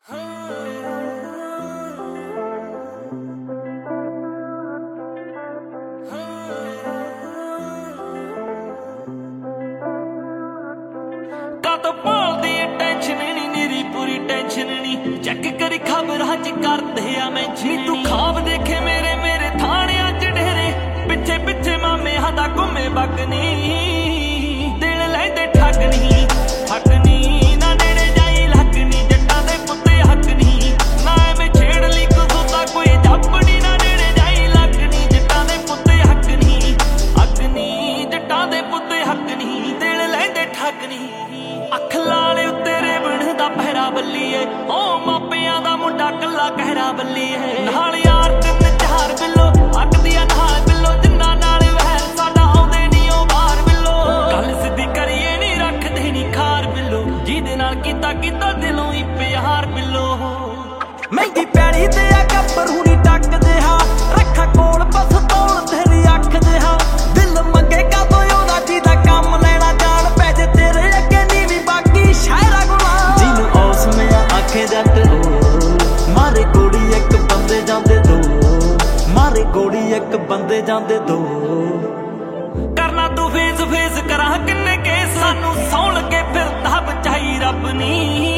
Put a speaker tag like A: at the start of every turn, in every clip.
A: तो भालदी टेंशन नी मेरी पूरी टेंशन नी चेक करी खबरां च करदे आ मेंशन तू खाब देखे मेरे मेरे थाणियां च डेरे पिछे पिछे मामे हादा घुमे बगनी दिल लैंदे ठगनी ना नेड़े जाई लगनी जट्टां दे पुत्ते हकनी ना मैं छेड़ ली कुसुता कोई जपड़ी ना नेड़े जाई लगनी जट्टां दे पुत्ते हकनी जट्टां दे पुत्ते हकनी दिल लैंदे ठगनी अख लाले तेरे बनदा पहरा बल्लीए ओ मापियां दा मुंडा कल्ला कहरा बल्लीए नाल यार तिन चार बिल्लो अकदिया नाल बिल्लो जिन्ना नाल वहर साडा आउंदे नी ओ बाहर बिल्लो गल सिद्धी करिए नी रखदे नी खार बिल्लो जिहदे नाल कीता दिलों ही प्यार बिल्लो
B: महंगी पैड़ी ते आ गब्बरू नी टकदे हा रखा कोल बस तोल तेरी अख दे हा दिल मंगे कदों ओदा जीदा काम लेना जान पै जे तेरे अगे नी भी बाकी शायरा गुलाम जिन औस में आखे जट मारे गोड़ी एक बंदे जांदे दो मारे गोड़ी एक बंदे जांदे दो
A: करना तू फेस फेस करा किन्ने के सानू सौल के फिरदा बचाई रब नी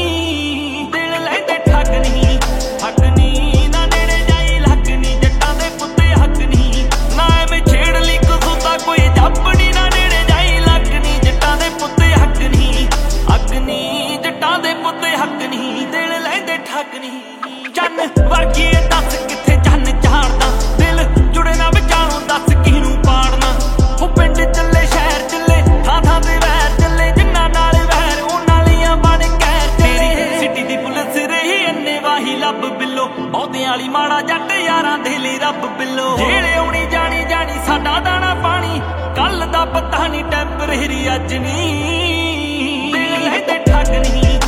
A: दिल लैंदे ठगनी ना नेड़े जाई लगनी जट्टां दे पुत्ते हकनी ना मैं छेड़ ली कुसुता कोई जपड़ी ना नेड़े जाई लगनी जट्टां दे पुत्ते हकनी जट्टां दे पुत्ते हकनी दिल लैंदे ठगनी चन्न वर्गी दस किथे चन्न चाड़दा दिल जुड़े ना विचारों दस किहनूं पाड़ना ओ पिंड चले शहर चले थां ते वैर चले जिन्ना नाल वैर उन्हां लियां बण कहर तेरी सिटी दी पुलिस रही अन्ने वाही लब बिल्लो बहुतियां वाली माड़ा जट यारां दे लई रब बिल्लो जेड़े आउणी जानी साडा दाना पानी कल दा पता नी टैंपरेरी अज नी दिल लैंदे ठगनी